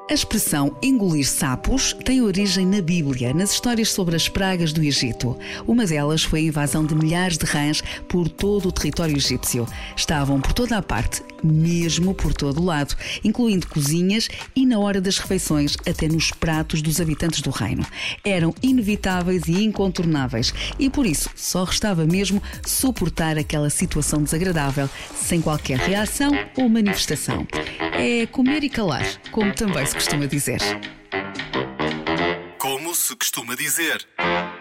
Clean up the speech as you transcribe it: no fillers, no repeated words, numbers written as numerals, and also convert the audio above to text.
A expressão engolir sapos tem origem na Bíblia, nas histórias sobre as pragas do Egito. Uma delas foi a invasão de milhares de rãs por todo o território egípcio. Estavam por toda a parte, mesmo por todo o lado, incluindo cozinhas e na hora das refeições, até nos pratos dos habitantes do reino. Eram inevitáveis e incontornáveis e por isso só restava mesmo suportar aquela situação desagradável, sem qualquer reação ou manifestação. É comer e calar, como também se costuma dizer. Como se costuma dizer.